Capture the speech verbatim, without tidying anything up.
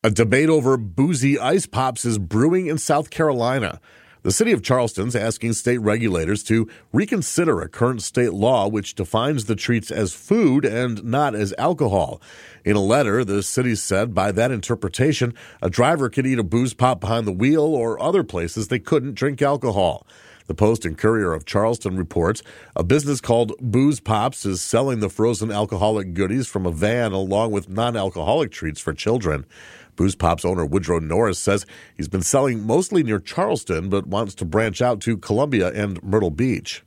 A debate over boozy ice pops is brewing in South Carolina. The city of Charleston's asking state regulators to reconsider a current state law which defines the treats as food and not as alcohol. In a letter, the city said by that interpretation, a driver could eat a booze pop behind the wheel or other places they couldn't drink alcohol. The Post and Courier of Charleston reports a business called Booze Pops is selling the frozen alcoholic goodies from a van along with non-alcoholic treats for children. Booze Pops owner Woodrow Norris says he's been selling mostly near Charleston but wants to branch out to Columbia and Myrtle Beach.